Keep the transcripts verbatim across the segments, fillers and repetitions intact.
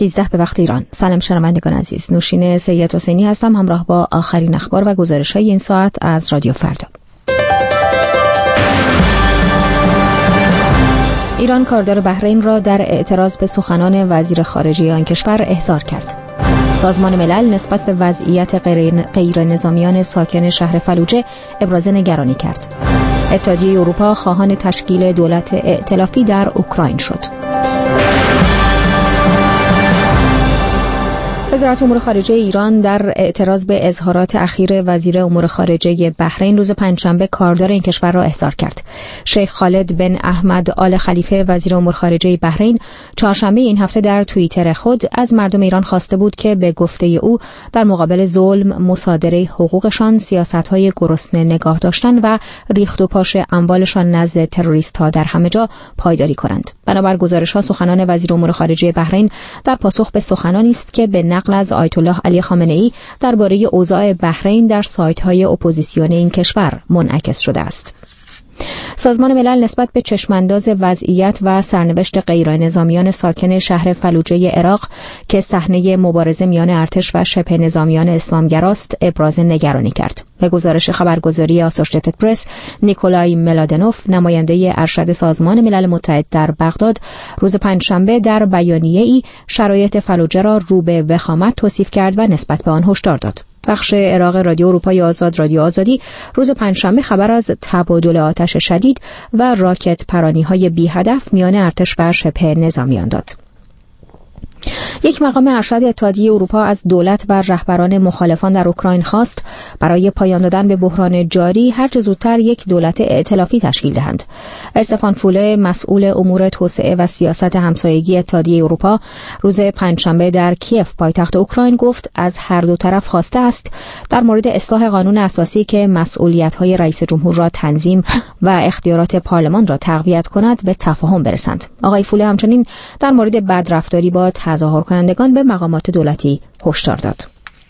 سیزده به وقت ایران. سلام شنوندگان عزیز، نوشین سید حسینی هستم همراه با آخرین اخبار و گزارش‌های این ساعت از رادیو فردا. ایران کاردار بحرین را در اعتراض به سخنان وزیر خارجه آن کشور احضار کرد. سازمان ملل نسبت به وضعیت غیر نظامیان ساکن شهر فلوجه ابراز نگرانی کرد. اتحادیه اروپا خواهان تشکیل دولت ائتلافی در اوکراین شد. وزارت امور خارجه ایران در اعتراض به اظهارات اخیر وزیر امور خارجه بحرین روز پنجشنبه کاردار این کشور را احضار کرد. شیخ خالد بن احمد آل خلیفه وزیر امور خارجه بحرین چهارشنبه این هفته در توییتر خود از مردم ایران خواسته بود که به گفته او در مقابل ظلم، مصادره حقوقشان، سیاست‌های گرسنه نگاه داشتن و ریخت و پاش اموالشان نزد تروریست‌ها در همه جا پایداری کنند. بنابر گزارش‌ها سخنان وزیر امور خارجه بحرین در پاسخ به سخنانی است که به نقل از آیت الله علی خامنه‌ای درباره اوضاع بحرین در سایت‌های اپوزیسیون این کشور منعکس شده است. سازمان ملل نسبت به چشمانداز وضعیت و سرنوشت غیرنظامیان ساکن شهر فلوجه عراق که صحنه مبارزه میان ارتش و شبه نظامیان اسلامگراست ابراز نگرانی کرد. به گزارش خبرگزاری آسوشییتد پرس، نیکولای ملادنوف نماینده ارشد سازمان ملل متحد در بغداد روز پنجشنبه در بیانیه‌ای شرایط فلوجه را رو به وخامت توصیف کرد و نسبت به آن هشدار داد. بخش عراق رادیو اروپای آزاد رادیو آزادی روز پنجشنبه خبر از تبادل آتش شدید و راکت پرانی‌های بی هدف میان ارتش و شبه نظامیان داد. یک مقام ارشد اتحادیه اروپا از دولت و رهبران مخالفان در اوکراین خواست برای پایان دادن به بحران جاری هر چه زودتر یک دولت ائتلافی تشکیل دهند. استفان فوله مسئول امور توسعه و سیاست همسایگی اتحادیه اروپا روز پنجشنبه در کیف پایتخت اوکراین گفت از هر دو طرف خواسته است در مورد اصلاح قانون اساسی که مسئولیت‌های رئیس جمهور را تنظیم و اختیارات پارلمان را تقویت کند به تفاهم برسند. آقای فوله همچنین در مورد بدرفتاری با تظاهر کنندگان به مقامات دولتی هشدار داد.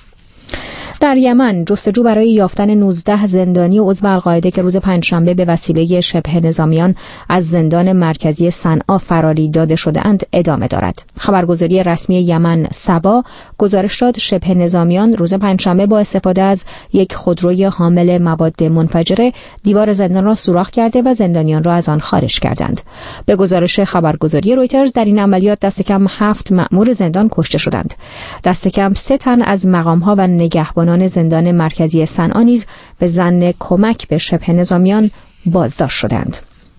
در یمن جستجو برای یافتن نوزده زندانی عضو القاعده که روز پنجشنبه به وسیله شبه نظامیان از زندان مرکزی صنعا فراری داده شده‌اند ادامه دارد. خبرگزاری رسمی یمن سبا گزارش داد شبه نظامیان روز پنجشنبه با استفاده از یک خودروی حامل مواد منفجره دیوار زندان را سوراخ کرده و زندانیان را از آن خارج کردند. به گزارش خبرگزاری رویترز در این عملیات دست کم هفت مأمور زندان کشته شدند. دست کم سه تن از مقام‌ها و نگهبانان زندان مرکزی صنعا نیز به ظن کمک به شبه نظامیان بازداشت شدند.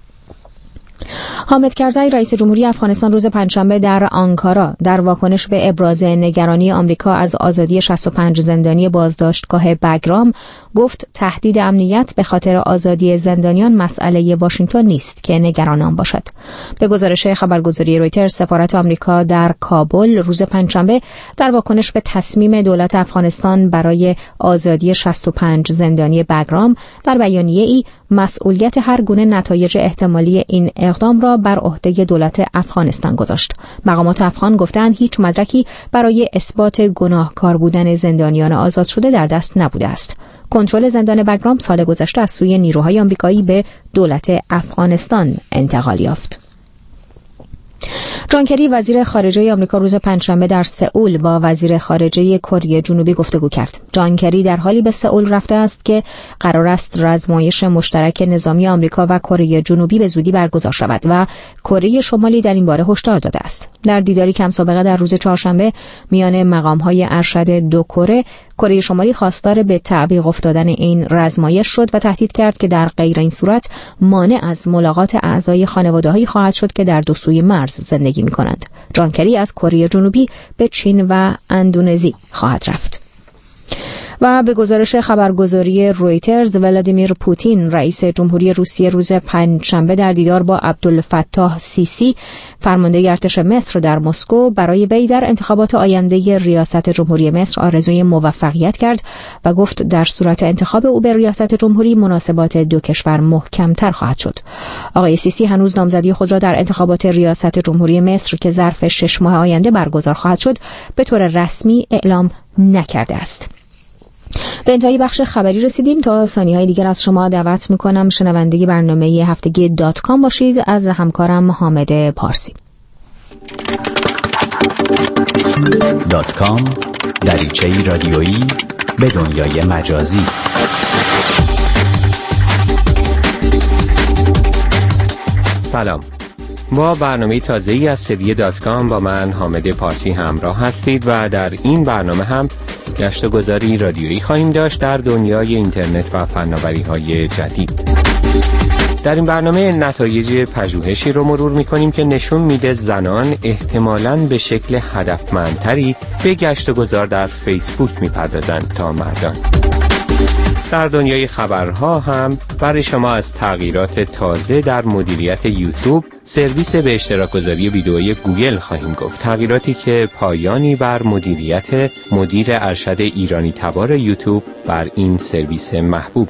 حامد کرزی رئیس جمهوری افغانستان روز پنجشنبه در آنکارا در واکنش به ابراز نگرانی آمریکا از آزادی شصت و پنج زندانی بازداشتگاه بگرام گفت تهدید امنیت به خاطر آزادی زندانیان مسئله واشنگتن نیست که نگران آن باشد. به گزارش خبرگزاری رویترز سفارت آمریکا در کابل روز پنجشنبه در واکنش به تصمیم دولت افغانستان برای آزادی شصت و پنج زندانی بگرام در بیانیه‌ای مسئولیت هر گونه نتایج احتمالی این اقدام را بر عهده دولت افغانستان گذاشت. مقامات افغان گفتند هیچ مدرکی برای اثبات گناهکار بودن زندانیان آزاد شده در دست نبوده است. کنترل زندان بگرام سال گذشته از سوی نیروهای آمریکایی به دولت افغانستان انتقال یافت. جان کری وزیر خارجه آمریکا روز پنجشنبه در سئول با وزیر خارجه کره جنوبی گفتگو کرد. جان کری در حالی به سئول رفته است که قرار است رزمایش مشترک نظامی آمریکا و کره جنوبی به زودی برگزار شود و کره شمالی در این باره هشدار داده است. در دیداری کم سابقه در روز چهارشنبه میان مقام‌های ارشد دو کره، کره شمالی خواستار به تعویق افتادن این رزمایش شد و تهدید کرد که در غیر این صورت مانع از ملاقات اعضای خانواده‌هایی خواهد شد که در دو سوی مرز زندگی می‌کنند. جان کری از کره جنوبی به چین و اندونزی خواهد رفت. و به گزارش خبرگزاری رویترز ولادیمیر پوتین رئیس جمهوری روسیه روز پنجشنبه در دیدار با عبدالفتاح سیسی فرمانده ارتش مصر در مسکو برای وی در انتخابات آینده ریاست جمهوری مصر آرزوی موفقیت کرد و گفت در صورت انتخاب او به ریاست جمهوری مناسبات دو کشور محکم‌تر خواهد شد. آقای سیسی هنوز نامزدی خود را در انتخابات ریاست جمهوری مصر که ظرف شش ماه آینده برگزار خواهد شد به طور رسمی اعلام نکرده است. به انتهای بخش خبری رسیدیم. تا ثانیه‌های دیگر از شما دعوت می‌کنم شنونده برنامه هفتگی دات کام باشید از همکارم حامد پارسی. دات کام دریچه‌ای رادیویی به دنیای مجازی. سلام، با برنامه تازه‌ای از سری دات کام با من حامد پارسی همراه هستید و در این برنامه هم گشت و گذاری رادیویی خواهیم داشت در دنیای اینترنت و فناوری‌های جدید. در این برنامه نتایج پژوهشی رو مرور می‌کنیم که نشون میده زنان احتمالاً به شکل هدفمندتری به گشت و گذار در فیسبوک می‌پردازند تا مردان. در دنیای خبرها هم برای شما از تغییرات تازه در مدیریت یوتیوب، سرویس به اشتراک گذاری ویدئویی گوگل خواهیم گفت. تغییراتی که پایانی بر مدیریت مدیر ارشد ایرانی تبار یوتیوب بر این سرویس محبوبه.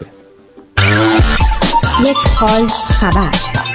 یک حال خبر.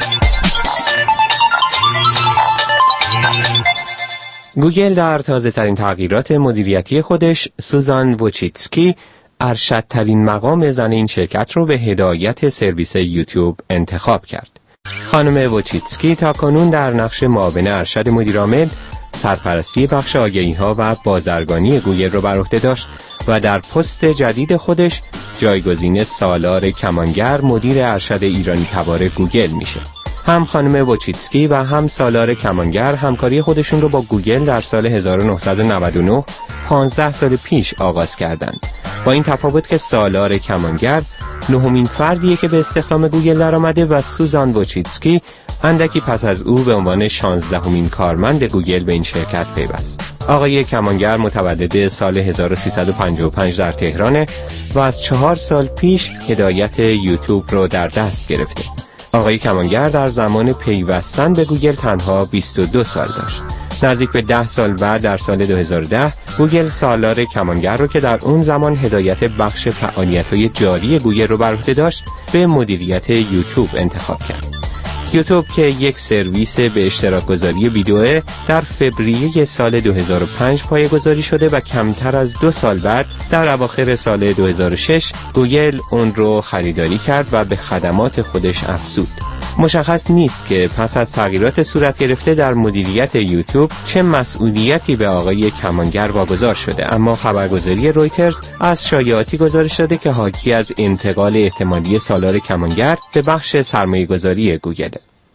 گوگل در تازه ترین تغییرات مدیریتی خودش سوزان ووچیتسکی ارشدترین مقام زن این شرکت رو به هدایت سرویس یوتیوب انتخاب کرد. خانم ووچیتسکی تا کنون در نقش معاون ارشد مدیرعامل، سرپرستی بخش آگهی‌ها و بازرگانی گوگل رو بر عهده داشت و در پست جدید خودش جایگزین سالار کمانگر مدیر ارشد ایرانی تبار گوگل میشه. هم خانم ووچیتسکی و هم سالار کمانگر همکاری خودشون رو با گوگل در سال هزار و نهصد و نود و نه، پانزده سال پیش آغاز کردند. با این تفاوت که سالار کمانگر نهمین فردیه که به استخدام گوگل درآمده و سوزان ووچیتسکی اندکی پس از او به عنوان شانزدهمین کارمند گوگل به این شرکت پیوست. آقای کمانگر متولد سال هزار و سیصد و پنجاه و پنج در تهرانه و از چهار سال پیش هدایت یوتیوب رو در دست گرفته. آقای کمانگر در زمان پیوستن به گوگل تنها بیست و دو سال داشت. نزدیک به ده سال بعد در سال دو هزار و ده گوگل سالار کمانگر رو که در اون زمان هدایت بخش فعالیت‌های جاری گوگل رو بر عهده داشت به مدیریت یوتیوب انتخاب کرد. یوتیوب که یک سرویس به اشتراک گذاری ویدئو در فوریه سال دو هزار و پنج پایه‌گذاری شده و کمتر از دو سال بعد در اواخر سال دو هزار و شش گوگل اون رو خریداری کرد و به خدمات خودش افزود. مشخص نیست که پس از تغییرات صورت گرفته در مدیریت یوتیوب چه مسئولیتی به آقای کمانگر واگذار شده، اما خبرگزاری رویترز از شایعاتی گزارش داده که حاکی از انتقال احتمالی سالار کمانگر به بخش سرمایه‌گذاری گوگل.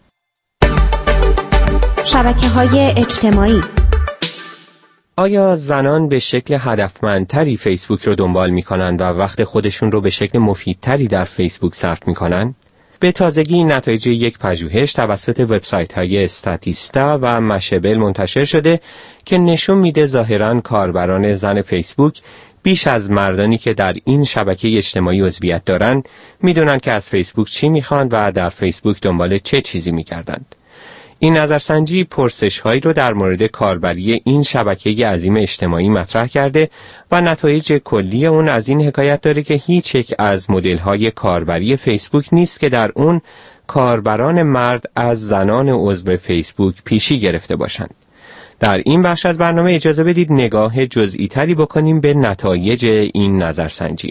شبکه‌های اجتماعی. آیا زنان به شکل هدفمندتری فیسبوک رو دنبال می‌کنند و وقت خودشون رو به شکل مفیدتری در فیسبوک صرف می‌کنند؟ به تازگی نتایج یک پژوهش توسط وبسایت‌های استاتیستا و مشبل منتشر شده که نشون میده ظاهراً کاربران زن فیسبوک بیش از مردانی که در این شبکه اجتماعی عضویت دارند میدونن که از فیسبوک چی میخوان و در فیسبوک دنبال چه چیزی میگردند. این نظرسنجی پرسش‌هایی رو در مورد کاربری این شبکه عظیم اجتماعی مطرح کرده و نتایج کلی اون از این حکایت داره که هیچ یک از مدل‌های کاربری فیسبوک نیست که در اون کاربران مرد از زنان عضو فیسبوک پیشی گرفته باشند. در این بخش از برنامه اجازه بدید نگاه جزئی تری بکنیم به نتایج این نظرسنجی.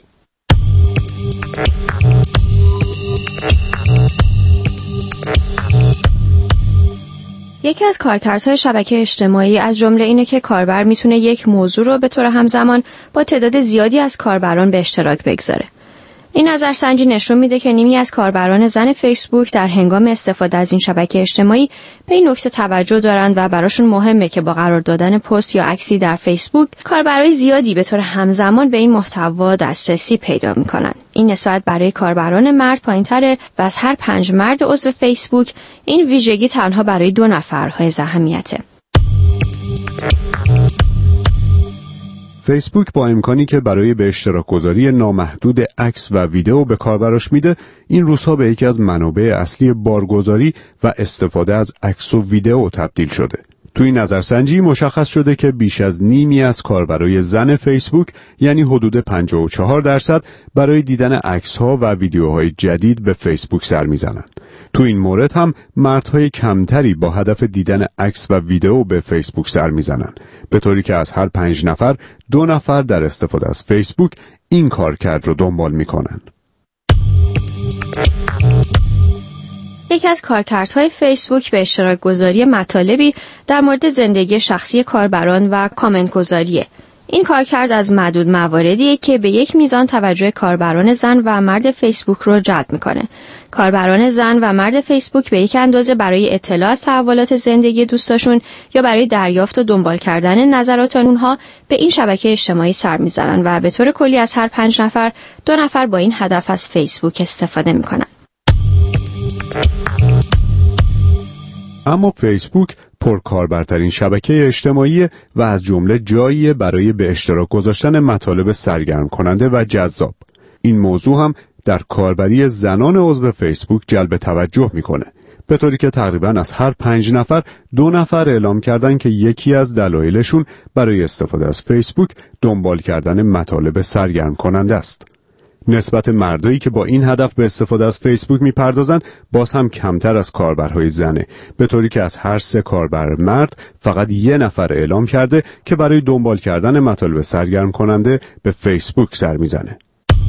یکی از کارکردهای شبکه اجتماعی از جمله اینه که کاربر میتونه یک موضوع رو به طور همزمان با تعداد زیادی از کاربران به اشتراک بگذاره. این نظرسنجی نشون میده که نیمی از کاربران زن فیسبوک در هنگام استفاده از این شبکه اجتماعی به این نکته توجه دارند و براشون مهمه که با قرار دادن پست یا عکسی در فیسبوک کاربرای زیادی به طور همزمان به این محتوا دسترسی پیدا میکنن. این نسبت برای کاربران مرد پایین‌تره و از هر پنج مرد عضو فیسبوک این ویژگی تنها برای دو نفر حائز اهمیته. فیسبوک با امکانی که برای به اشتراک گذاری نامحدود عکس و ویدئو به کاربراش میده، این روزها به یکی از منابع اصلی بارگذاری و استفاده از عکس و ویدئو تبدیل شده. تو این نظرسنجی مشخص شده که بیش از نیمی از کاربرای زن فیسبوک، یعنی حدود پنجاه و چهار درصد، برای دیدن عکس‌ها و ویدیوهای جدید به فیسبوک سر میزنن. تو این مورد هم مردهای کمتری با هدف دیدن عکس و ویدیو به فیسبوک سر میزنن، به طوری که از هر پنج نفر دو نفر در استفاده از فیسبوک این کارکرد رو دنبال میکنن. یکی از کارکردهای فیسبوک به اشتراک گذاری مطالبی در مورد زندگی شخصی کاربران و کامنت گذاریه. این کارکرد از معدود مواردیه که به یک میزان توجه کاربران زن و مرد فیسبوک رو جلب میکنه. کاربران زن و مرد فیسبوک به یک اندازه برای اطلاع از تحولات زندگی دوستاشون یا برای دریافت و دنبال کردن نظرات اونها به این شبکه اجتماعی سر میزنن و به طور کلی از هر پنج نفر دو نفر با این هدف از فیسبوک استفاده میکنن. اما فیسبوک پرکاربرترین شبکه اجتماعی و از جمله جایی برای به اشتراک گذاشتن مطالب سرگرم کننده و جذاب. این موضوع هم در کاربری زنان عضو فیسبوک جلب توجه میکنه، به طوری که تقریباً از هر پنج نفر دو نفر اعلام کردن که یکی از دلایلشون برای استفاده از فیسبوک دنبال کردن مطالب سرگرم کننده است. نسبت مردایی که با این هدف به استفاده از فیسبوک میپردازن باز هم کمتر از کاربرهای زنه، به طوری که از هر سه کاربر مرد فقط یه نفر اعلام کرده که برای دنبال کردن مطالب سرگرم کننده به فیسبوک سر میزنه.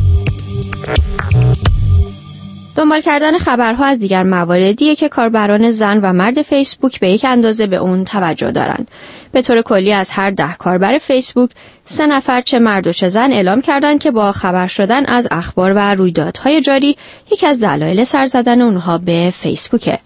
دنبال کردن خبرها از دیگر مواردیه که کاربران زن و مرد فیسبوک به یک اندازه به اون توجه دارند. به طور کلی از هر ده کاربر فیسبوک سه نفر چه مرد و چه زن اعلام کردند که با خبر شدن از اخبار و رویدادهای جاری یکی از دلایل سر زدن اونها به فیسبوکه.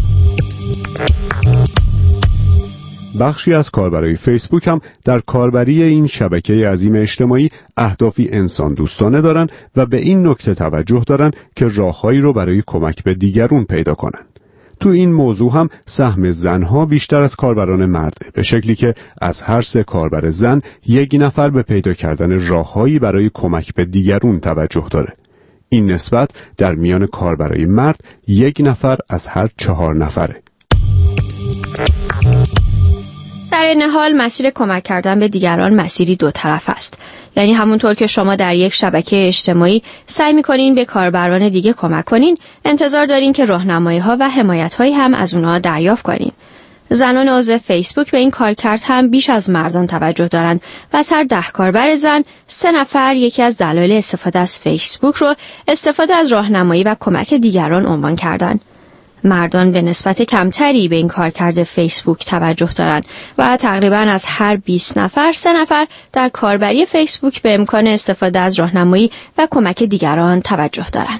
بخشی از کاربرای فیسبوک هم در کاربری این شبکه عظیم اجتماعی اهدافی انسان دوستانه دارن و به این نکته توجه دارن که راههایی رو برای کمک به دیگرون پیدا کنن. تو این موضوع هم سهم زنها بیشتر از کاربران مرده، به شکلی که از هر سه کاربر زن یک نفر به پیدا کردن راههایی برای کمک به دیگرون توجه داره. این نسبت در میان کاربرای مرد یک نفر از هر چهار نفره. در این حال مسیر کمک کردن به دیگران مسیری دو طرف است. یعنی همونطور که شما در یک شبکه اجتماعی سعی می‌کنین به کاربران دیگه کمک کنین، انتظار دارین که راهنمایی‌ها و حمایت‌هایی هم از اونها دریافت کنین. زنان عضو فیسبوک به این کارکرد هم بیش از مردان توجه دارند و از هر ده کاربر زن سه نفر یکی از دلایل استفاده از فیسبوک رو استفاده از راهنمایی و کمک دیگران عنوان کردند. مردان به نسبت کمتری به این کارکرد فیسبوک توجه دارند و تقریباً از هر بیست نفر سه نفر در کاربری فیسبوک به امکان استفاده از راهنمایی و کمک دیگران توجه دارند.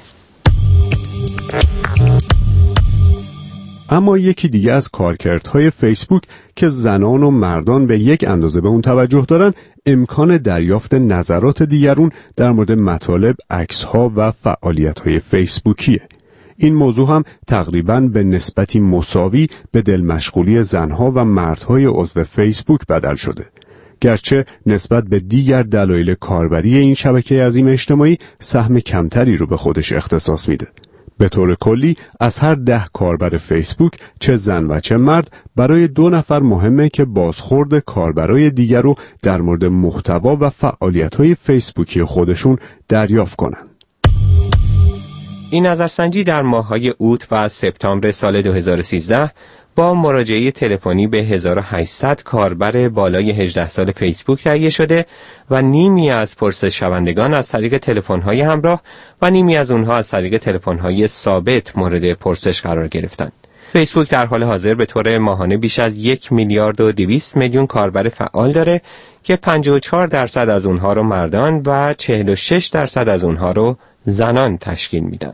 اما یکی دیگه از کارکردهای فیسبوک که زنان و مردان به یک اندازه به اون توجه دارن، امکان دریافت نظرات دیگرون در مورد مطالب، عکس‌ها و فعالیت‌های فیسبوکیه. این موضوع هم تقریباً به نسبتی مساوی به دل مشغولی زنها و مردهای عضو فیسبوک بدل شده، گرچه نسبت به دیگر دلایل کاربری این شبکه عظیم اجتماعی سهم کمتری رو به خودش اختصاص میده. به طور کلی از هر ده کاربر فیسبوک چه زن و چه مرد برای دو نفر مهمه که بازخورد کاربرای دیگر رو در مورد محتوا و فعالیت‌های فیسبوکی خودشون دریافت کنن. این نظرسنجی در ماه‌های اوت و سپتامبر سال دو هزار و سیزده با مراجعه تلفنی به هزار و هشتصد کاربر بالای هجده سال فیسبوک تهیه شده و نیمی از پرسش شوندگان از طریق تلفن‌های همراه و نیمی از اونها از طریق تلفن‌های ثابت مورد پرسش قرار گرفتند. فیسبوک در حال حاضر به طور ماهانه بیش از یک میلیارد و دویست میلیون کاربر فعال داره که پنجاه و چهار درصد از اونها رو مردان و چهل و شش درصد از اونها رو زنان تشکیل میدن.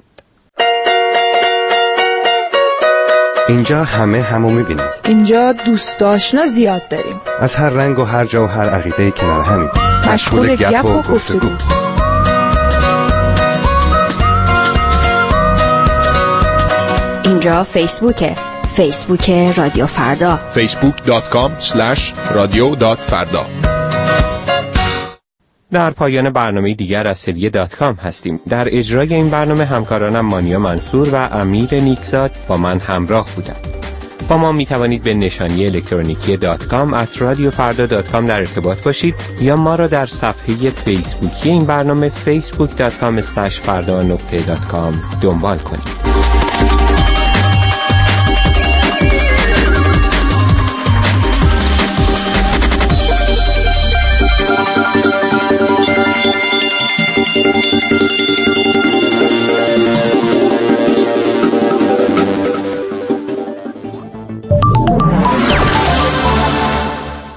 اینجا همه همو میبینیم. اینجا دوست آشنا زیاد داریم. از هر رنگ و هر جا و هر عقیده کنار همیم. مشغول گپ و گفتگو. اینجا فیسبوکه. فیسبوک رادیو فردا. فیسبوک دات کام اسلش رادیو دات فردا. در پایان برنامه دیگر از سری دات کام هستیم. در اجرای این برنامه همکارانم مانیا منصور و امیر نیکزاد با من همراه بودند. با ما می توانید به نشانی الکترونیکی دات کام ات رادیو فردا دات کام در ارتباط باشید یا ما را در صفحه فیسبوکی این برنامه فیسبوک دات کام اسلش فردا نقطه دات کام دنبال کنید.